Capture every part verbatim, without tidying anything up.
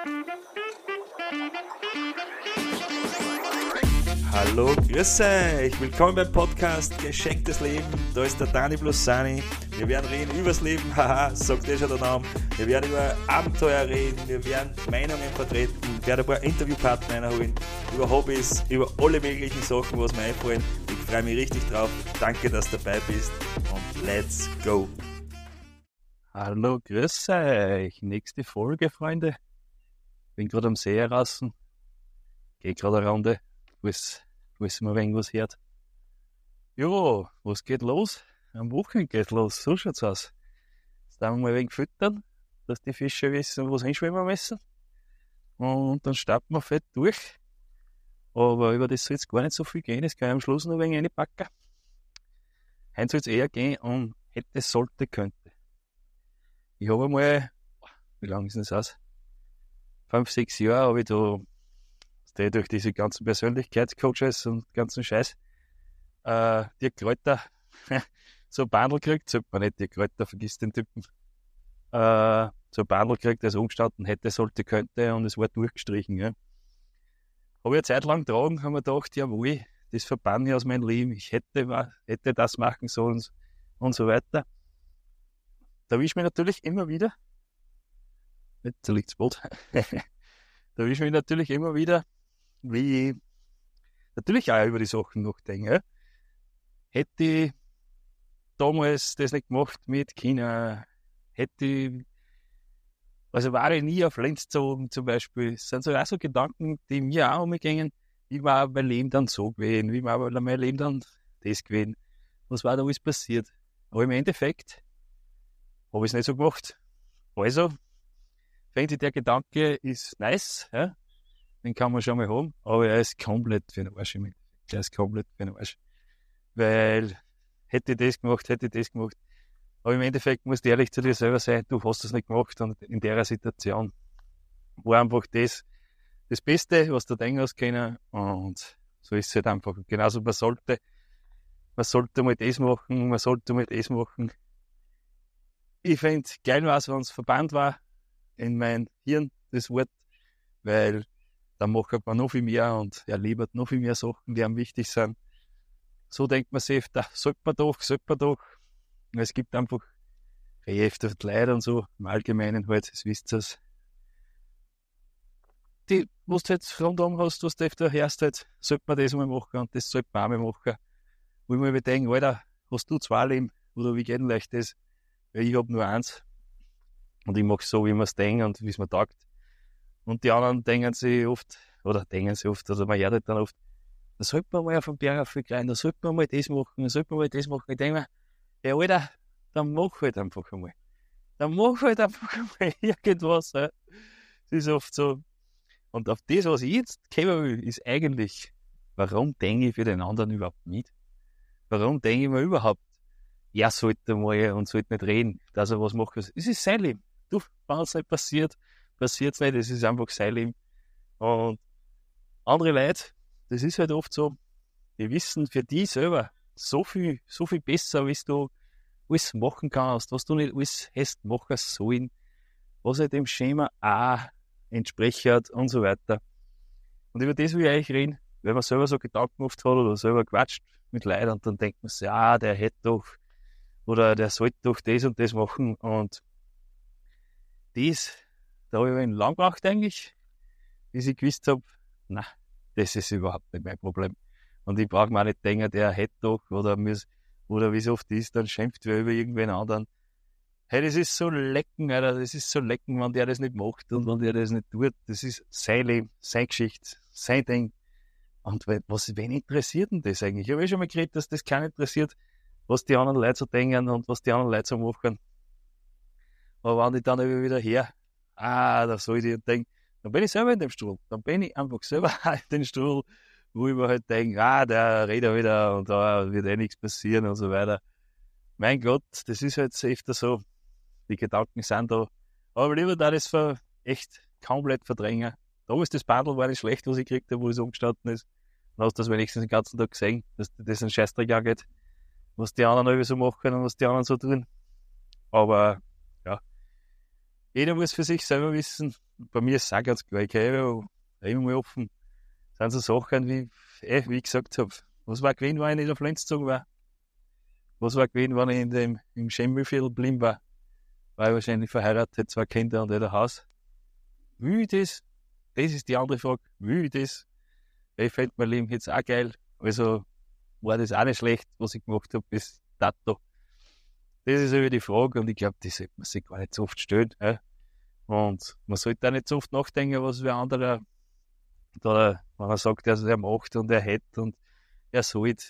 Hallo, grüß euch, willkommen beim Podcast Geschenktes Leben. Da ist der Dani plus Sani. Wir werden reden übers Leben, haha, sagt eh schon der Name. Wir werden über Abenteuer reden, wir werden Meinungen vertreten, wir werden ein paar Interviewpartner reinholen, über Hobbys, über alle möglichen Sachen, was mir einfallen. Ich freue mich richtig drauf. Danke, dass du dabei bist und let's go. Hallo, grüß euch. Nächste Folge, Freunde. Bin gerade am See draußen. Geh gerade eine Runde, bis, bis man irgendwas hört. Jo, was geht los? Am Wochenende geht los, so schaut's aus. Jetzt darf wir mal ein wenig füttern, dass die Fische wissen, wo sie hinschwimmen müssen. Und dann starten wir fett durch. Aber über das soll jetzt gar nicht so viel gehen, das kann ich am Schluss noch ein wenig reinpacken. Heute soll es eher gehen um hätte, sollte, könnte. Ich habe einmal, wie lange ist das aus? Fünf, sechs Jahre habe ich da durch diese ganzen Persönlichkeitscoaches und ganzen Scheiß äh, die Kräuter so ein Bundle gekriegt, sollte man nicht, die Kräuter, vergiss den Typen, äh, so ein Bundle gekriegt, das umgestanden hätte, sollte, könnte und es war durchgestrichen. Ja. Habe ich eine Zeit lang getragen, habe mir gedacht, jawohl, das verbann ich aus meinem Leben, ich hätte, hätte das machen sollen und so weiter. Da erwische ich mich natürlich immer wieder, jetzt liegt das Boot, da erwische ich mich natürlich immer wieder, wie ich natürlich auch über die Sachen nachdenke. Ja. Hätte ich damals das nicht gemacht mit China, hätte ich, also war ich nie auf Lenz gezogen zum Beispiel, das sind so auch so Gedanken, die mir auch umgehen, wie war mein Leben dann so gewesen, wie war mein Leben dann das gewesen, was war da alles passiert. Aber im Endeffekt habe ich es nicht so gemacht. Also, finde ich, der Gedanke ist nice, ja? Den kann man schon mal haben, aber er ist komplett für den Arsch im Endeffekt. Er ist komplett für den Arsch. Weil, hätte ich das gemacht, hätte ich das gemacht. Aber im Endeffekt musst du ehrlich zu dir selber sein, du hast das nicht gemacht und in der Situation war einfach das, das Beste, was du denken hast können und so ist es halt einfach. Genauso, man sollte, man sollte mal das machen, man sollte mal das machen. Ich finde, geil war es, wenn es verbannt war in mein Hirn, das Wort, weil dann macht man noch viel mehr und erlebt noch viel mehr Sachen, die einem wichtig sind. So denkt man sich, da sollte man doch, sollte man doch. Es gibt einfach öfter Leute und so, im Allgemeinen halt, das wisst ihr es. Die, was du jetzt rundum hast, was du öfter hörst, halt, sollte man das mal machen und das sollte man auch mal machen. Wo ich mir denke, Alter, hast du zwei Leben oder wie geht denn euch das? Weil ich habe nur eins und ich mache so, wie man es denkt und wie es mir taugt. Und die anderen denken sich oft, oder denken sich oft, oder man hört halt dann oft, da sollte man mal auf den Berg aufgehen, da sollte man mal das machen, da sollte man mal das machen. Ich denke mir, ja Alter, dann mach halt einfach einmal. Dann mach halt einfach einmal irgendwas. Ja. Das ist oft so. Und auf das, was ich jetzt kommen will, ist eigentlich, warum denke ich für den anderen überhaupt nicht? Warum denke ich mir überhaupt, er sollte mal und sollte nicht reden, dass er was macht. Es ist sein Leben. Du, wenn es nicht passiert, passiert es nicht. Es ist einfach sein Leben. Und andere Leute, das ist halt oft so, die wissen für die selber so viel, so viel besser, wie du alles machen kannst, was du nicht alles hast machen sollen, was halt dem Schema auch entspricht und so weiter. Und über das will ich eigentlich reden, wenn man selber so Gedanken gemacht hat oder selber quatscht mit Leuten und dann denkt man sich, ja, der hätte doch oder der sollte doch das und das machen und das, da habe ich ihn lang gebraucht eigentlich, bis ich gewusst habe, na, das ist überhaupt nicht mein Problem. Und ich brauche mir auch nicht denken, der hätte doch oder muss, oder wie es oft ist, dann schimpft wer über irgendwen anderen. Hey, das ist so lecken, Alter, das ist so lecken, wenn der das nicht macht und wenn der das nicht tut. Das ist sein Leben, seine Geschichte, sein Ding. Und was, wen interessiert denn das eigentlich? Ich habe eh schon mal geredet, dass das keinen interessiert, was die anderen Leute so denken und was die anderen Leute so machen. Aber wenn ich dann wieder her, ah, da soll ich denken, dann bin ich selber in dem Stuhl. Dann bin ich einfach selber in dem Stuhl, wo ich mir halt denke, ah, der redet wieder und da wird eh nichts passieren und so weiter. Mein Gott, das ist halt öfter so. Die Gedanken sind da. Aber lieber da das ver echt komplett verdrängen. Da ist das Bundle war nicht schlecht, was ich gekriegt habe, wo es umgestanden ist. Dann hast du das wenigstens den ganzen Tag gesehen, dass das ein Scheißdreck angeht, was die anderen irgendwie so machen und was die anderen so tun. Aber ja, jeder muss für sich selber wissen. Bei mir ist es auch ganz klar, ich höre ja immer mal offen. Das sind so Sachen, wie, eh, wie ich gesagt habe, was war gewesen, wenn ich nicht auf Lenz gezogen war? Was war gewesen, wenn ich in dem, im Schemmühlviertel blieben war? War ich wahrscheinlich verheiratet, zwei Kinder und ein Haus. Will ich das? Das ist die andere Frage. Will ich das? Ich fände mein Leben jetzt auch geil. Also war das auch nicht schlecht, was ich gemacht habe bis dato. Das ist eben die Frage und ich glaube, die sollte man sich gar nicht so oft stellen. Ja? Und man sollte auch nicht so oft nachdenken, was wer anderer da, wenn er sagt, dass er macht und er hätte und er sollte.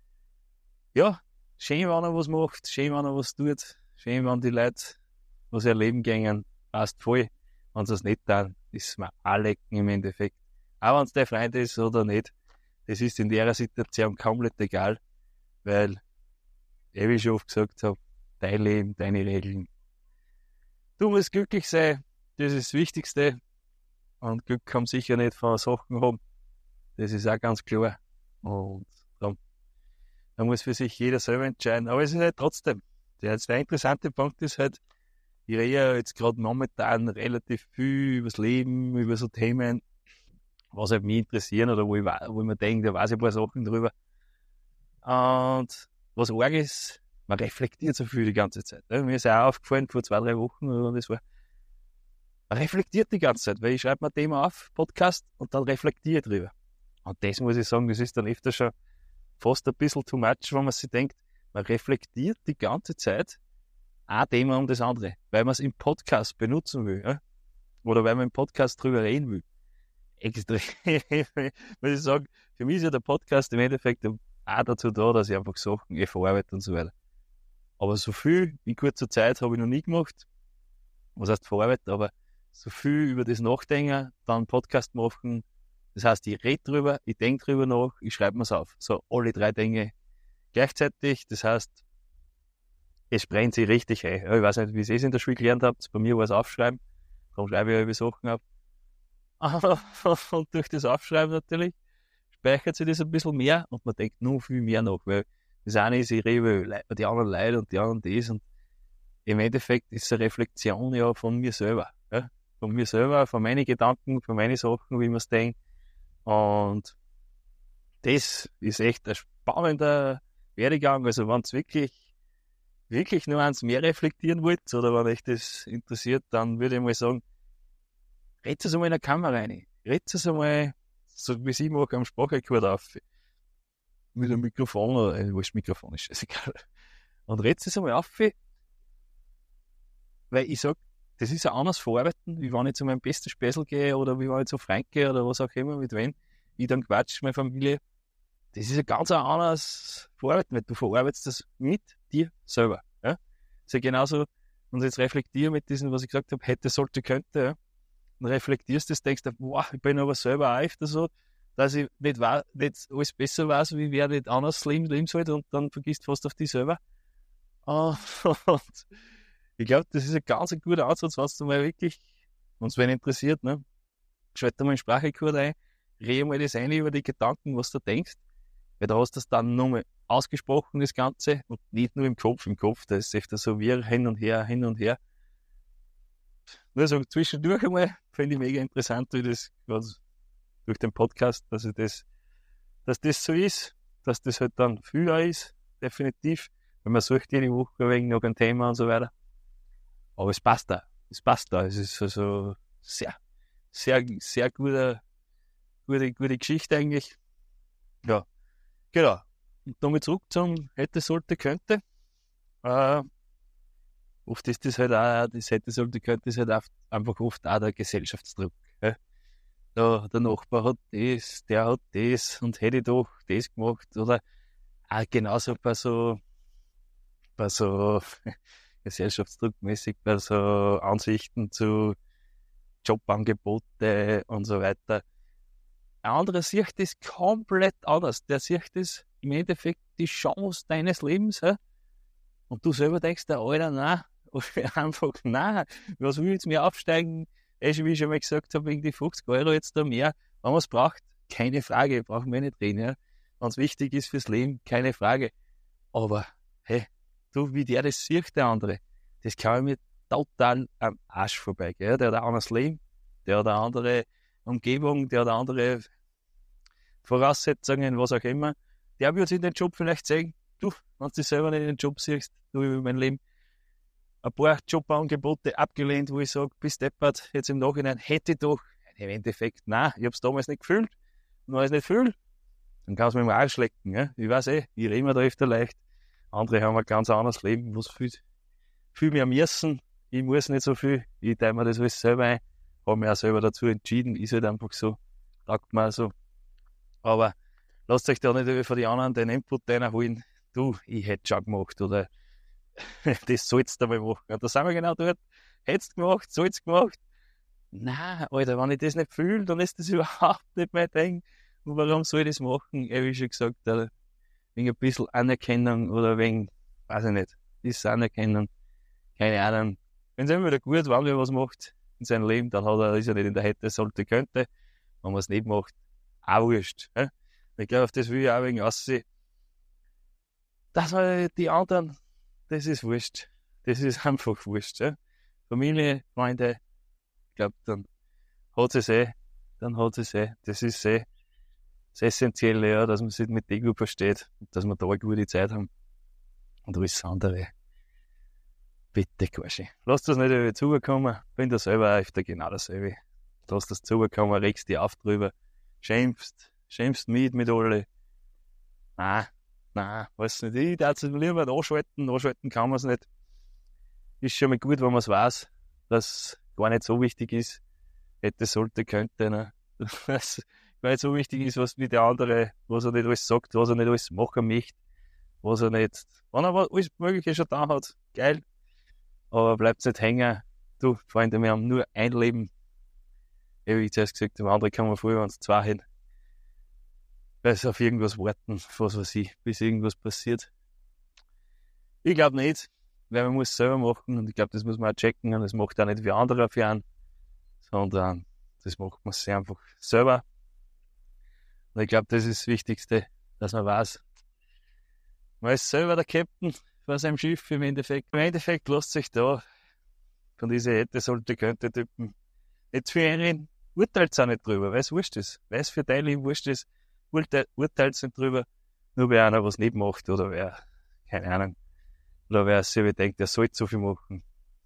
Ja, schön, wenn er was macht, schön, wenn er was tut, schön, wenn die Leute was erleben gehen, passt voll. Wenn sie es nicht tun, ist mir alle im Endeffekt. Auch wenn es der Freund ist oder nicht, das ist in der Situation komplett egal, weil, wie ich schon oft gesagt habe, dein Leben, deine Regeln. Du musst glücklich sein, das ist das Wichtigste. Und Glück kann man sicher nicht von Sachen haben. Das ist auch ganz klar. Und dann, dann muss für sich jeder selber entscheiden. Aber es ist halt trotzdem, der zwei interessante Punkt ist halt, ich rede ja jetzt gerade momentan relativ viel über das Leben, über so Themen, was halt mich interessieren oder wo ich, wo ich mir denke, da weiß ich ein paar Sachen drüber. Und was arg ist, man reflektiert so viel die ganze Zeit. Ne? Mir ist auch aufgefallen, vor zwei, drei Wochen, oder das war, man reflektiert die ganze Zeit, weil ich schreibe mir ein Thema auf, Podcast, und dann reflektiere ich drüber. Und das muss ich sagen, das ist dann öfter schon fast ein bisschen too much, wenn man sich denkt, man reflektiert die ganze Zeit ein Thema um das andere, weil man es im Podcast benutzen will, ja? Oder weil man im Podcast drüber reden will. Extrem, muss ich sagen, für mich ist ja der Podcast im Endeffekt auch dazu da, dass ich einfach Sachen eh verarbeite und so weiter. Aber so viel in kurzer Zeit habe ich noch nie gemacht. Was heißt verarbeiten, aber so viel über das Nachdenken, dann einen Podcast machen. Das heißt, ich rede drüber, ich denke drüber nach, ich schreibe mir es auf. So alle drei Dinge gleichzeitig. Das heißt, es brennt sich richtig ein. Ja, ich weiß nicht, wie ihr es in der Schule gelernt habt. Bei mir war es Aufschreiben. Darum schreibe ich ja über Sachen auf. Und durch das Aufschreiben natürlich speichert sich das ein bisschen mehr und man denkt nur viel mehr nach. Weil das eine ist, ich rede über die anderen Leute und die anderen das. Und im Endeffekt ist es eine Reflexion ja von mir selber. Ja? Von mir selber, von meinen Gedanken, von meinen Sachen, wie man es denkt. Und das ist echt ein spannender Werdegang. Also wenn es wirklich, wirklich nur eins mehr reflektieren wollt oder wenn euch das interessiert, dann würde ich mal sagen, redet es einmal in der Kamera rein. Redet es einmal, so wie ich mache, am Sprachrekord auf. Mit einem Mikrofon oder, äh, wo ist das Mikrofon, ist scheißegal. Und redet es einmal auf, weil ich sag, das ist ein anderes Verarbeiten, wie wenn ich zu meinem besten Späßel gehe oder wie wenn ich zu Frank gehe oder was auch immer, mit wem ich dann quatsch, meine Familie. Das ist ein ganz anderes Verarbeiten, weil du verarbeitest das mit dir selber. Ja? Das ist ja genauso, und jetzt reflektiere mit diesem, was ich gesagt habe, hätte, sollte, könnte, ja? Und reflektierst das, denkst du, wow, ich bin aber selber auch öfter so, dass ich nicht, war, nicht alles besser weiß, wie wer nicht anders leben, leben sollte, und dann vergisst fast auf dich selber. Und ich glaube, das ist ein ganz ein guter Ansatz, wenn du mal wirklich, wenn es wen interessiert, ne, schalt mal einen Sprachrekord ein, rede mal das ein über die Gedanken, was du denkst, weil da hast du das dann nochmal ausgesprochen, das Ganze, und nicht nur im Kopf. Im Kopf, da ist echt so wie hin und her, hin und her. Nur so zwischendurch einmal, finde ich mega interessant, wie das was, durch den Podcast, dass ich das, dass das so ist, dass das halt dann viel ist, definitiv, wenn man sucht jede Woche wegen noch ein Thema und so weiter. Aber es passt da, es passt da, es ist also sehr, sehr, sehr gute, gute, gute Geschichte eigentlich. Ja, genau. Und damit zurück zum hätte, sollte, könnte. Äh, oft ist das halt auch, das hätte, sollte, könnte, ist halt oft, einfach oft auch der Gesellschaftsdruck. Ja? Der, der Nachbar hat das, der hat das und hätte doch das gemacht. Oder auch genauso bei so, bei so gesellschaftsdruckmäßig, bei so Ansichten zu Jobangebote und so weiter. Ein anderer sieht das komplett anders. Der sieht das im Endeffekt die Chance deines Lebens. He? Und du selber denkst, der Alter, nein, einfach nein, was will ich jetzt mehr aufsteigen? Eh, wie ich schon mal gesagt habe, wegen die fünfzig Euro jetzt da mehr. Wenn man es braucht, keine Frage, brauchen wir nicht reden. Ja? Wenn es wichtig ist fürs Leben, keine Frage. Aber, hey, du, wie der das sieht, der andere, das kann ich mir total am Arsch vorbei, gell? Der hat ein anderes Leben, der hat eine andere Umgebung, der hat andere Voraussetzungen, was auch immer. Der wird in den Job vielleicht sagen, du, wenn du dich selber nicht in den Job siehst, du über mein Leben, ein paar Jobangebote abgelehnt, wo ich sage, bis deppert, jetzt im Nachhinein hätte ich doch, im Endeffekt, nein, ich hab's damals nicht gefühlt, und wenn ich es nicht fühle, dann kann es mir im Arsch lecken, ja? Ich weiß eh, ich rede mir da öfter leicht, andere haben ein ganz anderes Leben, was viel, viel mehr müssen, ich muss nicht so viel, ich teile mir das alles selber ein, habe mich auch selber dazu entschieden, ist halt einfach so, taugt mir auch so, aber lasst euch da nicht von den anderen den Input reinholen, du, ich hätte schon gemacht, oder das sollst du mal machen. Und da sind wir genau dort. Hättest du gemacht, sollst du gemacht. Nein, Alter, wenn ich das nicht fühle, dann ist das überhaupt nicht mein Ding. Und warum soll ich das machen? Ja, wie schon gesagt, wegen ein bisschen Anerkennung oder wegen, weiß ich nicht, ist Anerkennung, keine Ahnung. Wenn es immer wieder gut, wenn er was macht in seinem Leben, dann hat er, ist er nicht in der Hätte, sollte, könnte. Wenn man es nicht macht, auch wurscht. Ja? Ich glaube, auf das will ich auch wegen aussehen. Dass man die anderen, das ist wurscht. Das ist einfach wurscht. Ja? Familie, Freunde, ich glaube, dann hat es eh, dann hat es eh. Das ist eh das Essentielle, ja, dass man sich mit dem gut versteht und dass wir da eine gute Zeit haben. Und alles andere, bitte quasi. Lass das nicht über zukommen, bin da selber öfter genau dasselbe. Lass das zukommen, regst dich auf drüber, schämst, schämst mit mit alle. Nein. Nein, weiß nicht. Ich darf es lieber anschalten. Anschalten kann man es nicht. Ist schon mal gut, wenn man es weiß, dass es gar nicht so wichtig ist. Hätte, sollte, könnte. Ne? Dass gar nicht so wichtig ist, was mit der andere, was er nicht alles sagt, was er nicht alles machen möchte, was er nicht, wenn er alles Mögliche schon da hat, geil. Aber bleibt nicht hängen. Du, Freunde, wir haben nur ein Leben. Wie ich zuerst gesagt habe, andere kann man früher, wenn es zwei hin. Weil auf irgendwas warten, was weiß ich, bis irgendwas passiert. Ich glaube nicht, weil man muss es selber machen und ich glaube, das muss man auch checken und das macht auch nicht wie andere für einen, sondern das macht man sich einfach selber. Und ich glaube, das ist das Wichtigste, dass man weiß, man ist selber der Captain von seinem Schiff im Endeffekt. Im Endeffekt lasst sich da von diesen hätte, sollte, könnte Typen nicht für einen, urteilt auch nicht drüber, weil es wurscht ist, weil es für dein Leben wurscht ist. Urteil, urteilt nicht drüber, nur wer einer was nicht macht oder wer, keine Ahnung, oder wer sich denkt, der sollte so viel machen.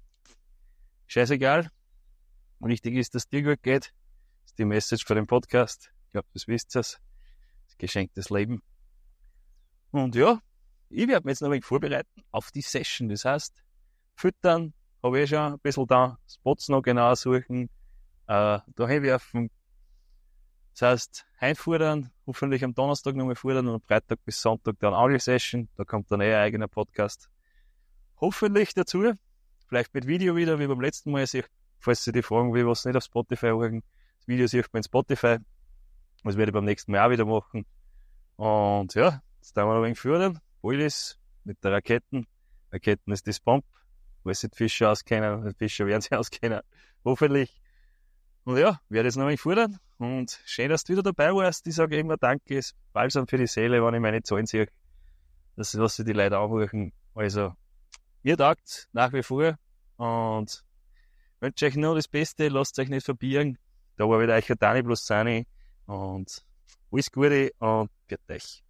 Scheißegal. Wichtig ist, dass es dir gut geht. Das ist die Message für den Podcast. Ich glaube, das wisst ihr. Das geschenktes Leben. Und ja, ich werde mich jetzt noch ein wenig vorbereiten auf die Session. Das heißt, füttern, habe ich schon ein bisschen da, Spots noch genau suchen, äh, da hinwerfen. Das heißt, einfordern, hoffentlich am Donnerstag nochmal fordern und am Freitag bis Sonntag dann Audio-Session. Da kommt dann eh ein eigener Podcast. Hoffentlich dazu. Vielleicht mit Video wieder, wie beim letzten Mal. Falls Sie die fragen, wie was nicht auf Spotify hören. Das Video sieht man in Spotify. Das werde ich beim nächsten Mal auch wieder machen. Und ja, jetzt tun wir noch ein wenig fordern. Bullis mit der Raketen. Raketen ist das Pump. Weil sich die Fischer auskennen. Die Fischer werden sich auskennen. Hoffentlich. Und ja, werde jetzt noch ein wenig fordern. Und schön, dass du wieder dabei warst. Ich sage immer Danke, ist balsam für die Seele, wenn ich meine Zahlen sehe. Das ist, was sich die Leute anhören. Also, mir taugt nach wie vor. Und wünsche euch nur das Beste. Lasst euch nicht verbiegen. Da war wieder euch der Dani plus Sani. Und alles Gute und bitte euch.